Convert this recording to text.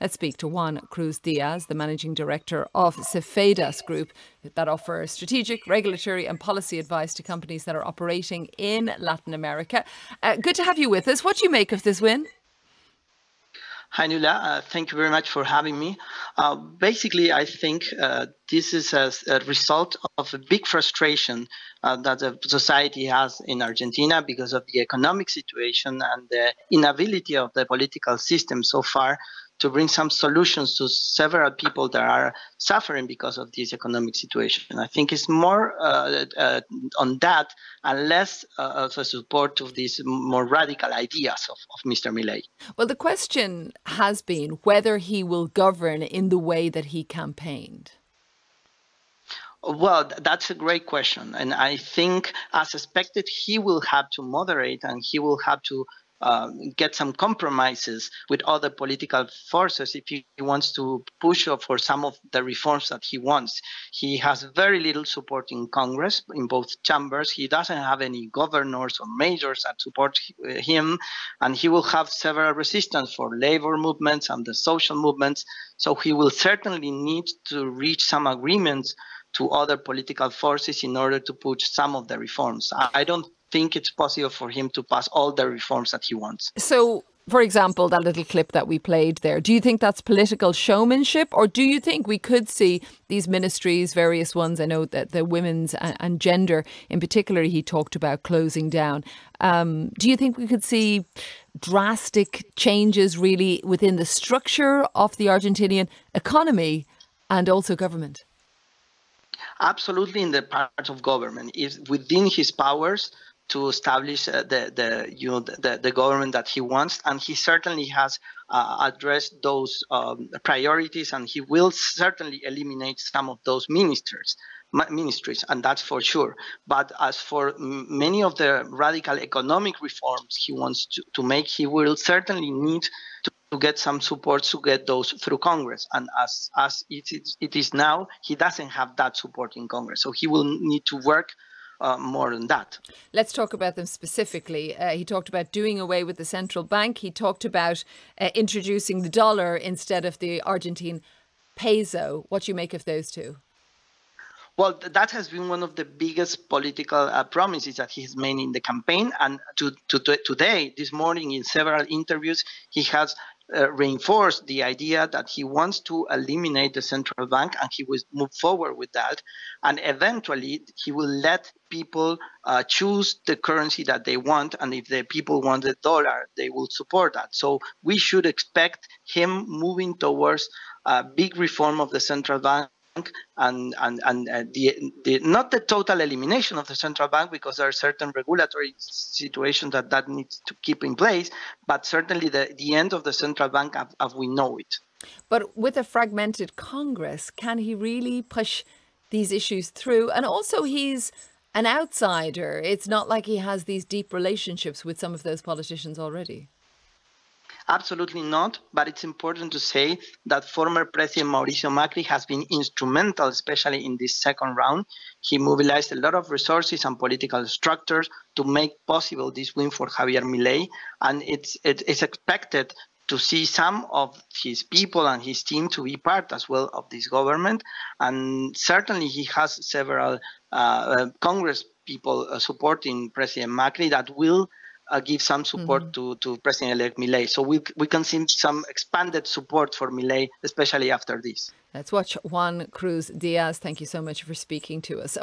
Let's speak to Juan Cruz Diaz, the managing director of Cefedas Group, that offers strategic, regulatory and policy advice to companies that are operating in Latin America. Good to have you with us. What do you make of this win? Hi, Nuala. Thank you very much for having me. Basically, I think this is a result of a big frustration that the society has in Argentina because of the economic situation and the inability of the political system so far to bring some solutions to several people that are suffering because of this economic situation. I think it's more on that and less of a support of these more radical ideas of Mr. Milei. Well, the question has been whether he will govern in the way that he campaigned. Well, that's a great question. And I think, as expected, he will have to moderate and he will have to get some compromises with other political forces if he wants to push for some of the reforms that he wants. He has very little support in Congress, in both chambers. He doesn't have any governors or mayors that support him, and he will have several resistance for labor movements and the social movements. So he will certainly need to reach some agreements to other political forces in order to push some of the reforms. I don't think it's possible for him to pass all the reforms that he wants. So, for example, that little clip that we played there, do you think that's political showmanship, or do you think we could see these ministries, various ones, I know that the women's and gender in particular he talked about closing down. Do you think we could see drastic changes really within the structure of the Argentinian economy and also government? Absolutely, in the part of government, is within his powers to establish the government that he wants, and he certainly has addressed those priorities, and he will certainly eliminate some of those ministries, and that's for sure. But as for many of the radical economic reforms he wants to make, he will certainly need to get some support to get those through Congress. And as it is now, he doesn't have that support in Congress. So he will need to work more than that. Let's talk about them specifically. He talked about doing away with the central bank. He talked about introducing the dollar instead of the Argentine peso. What do you make of those two? Well, that has been one of the biggest political promises that he's made in the campaign. And today, this morning, in several interviews, he has reinforced the idea that he wants to eliminate the central bank, and he will move forward with that. And eventually, he will let people choose the currency that they want. And if the people want the dollar, they will support that. So we should expect him moving towards a big reform of the central bank. And the not the total elimination of the central bank, because there are certain regulatory situations that needs to keep in place, but certainly the end of the central bank as we know it. But with a fragmented Congress, can he really push these issues through? And also, he's an outsider. It's not like he has these deep relationships with some of those politicians already. Absolutely not, but it's important to say that former President Mauricio Macri has been instrumental, especially in this second round. He mobilized a lot of resources and political structures to make possible this win for Javier Milei, and it's expected to see some of his people and his team to be part as well of this government. And certainly he has several Congress people supporting President Macri that will give some support to President-elect Milei. So we can see some expanded support for Milei, especially after this. Let's watch Juan Cruz Diaz. Thank you so much for speaking to us.